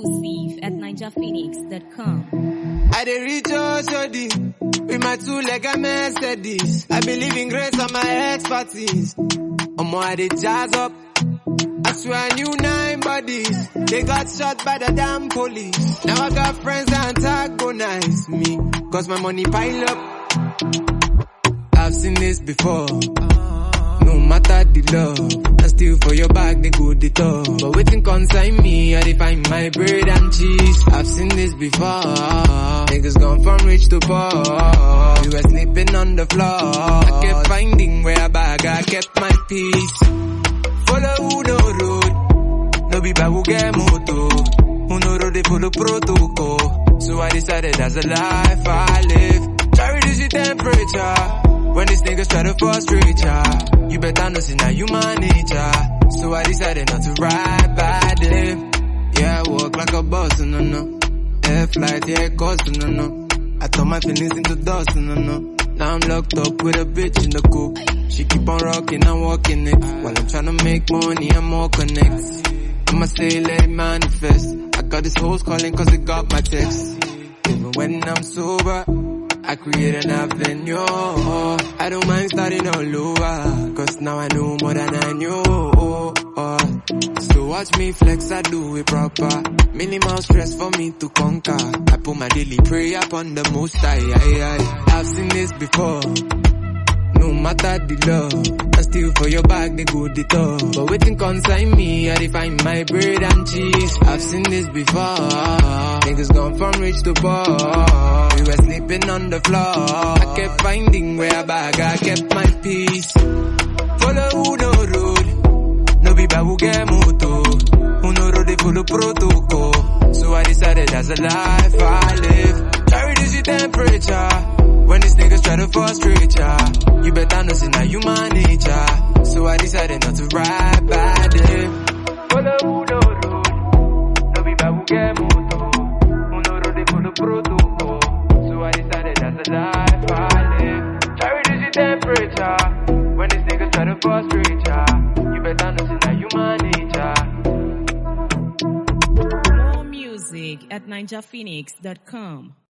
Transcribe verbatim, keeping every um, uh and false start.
exclusive at ninja phoenix dot com. I dey reach out Shodi with my two-legged Mercedes. I believe in grace and my expertise. Omo, I dey jazz up. I swear I knew nine bodies. They got shot by the damn police. Now I got friends that antagonize me, cause my money pile up. I've seen this before. No matter the love, I steal for your bag, they go the top. But waiting consign me, I define my bread and cheese. I've seen this before. Niggas gone from rich to poor. You were sleeping on the floor. I kept finding where I bag, I kept my peace. Follow who no road, no be bad who get moto. Who no road they follow protocol. So I decided that's a life I live. Try reduce the temperature. When these niggas try to frustrate ya, you better know see now you manage ya. So I decided not to ride by them. Yeah, I walk like a boss, no no. Air flight, yeah, it costs, no no. I turn my feelings into dust, no no. Now I'm locked up with a bitch in the coupe. She keep on rocking, I'm walking it. While I'm trying to make money, I'm more connect. I'ma say let it manifest. I got this hoes calling cause they got my text. Even when I'm sober, I create an avenue. I don't mind starting all over, cause now I know more than I knew. So watch me flex, I do it proper. Minimal stress for me to conquer. I put my daily prayer upon the most high. I've seen this before. No matter the love, I steal for your bag, they go the top. But waiting consign me, I define my bread and cheese. I've seen this before. Niggas gone from rich to poor. We were sleeping on the floor. I kept finding where I bag, I kept my peace. Follow who no road, no be bad who get moto. Who no road they follow protocol. So I decided that's a life I live. Try reduce the temperature. When these niggas try to frustrate ya, you better know see now you manage ya. So I decided not to ride by them. Follow who no road, no be bad who get moto. Who no road they follow protocol. So I decided that's a life I live. Try reduce the temperature. When these niggas try to frustrate ya, you better know see now you manage ya. More music at ninja phoenix dot com.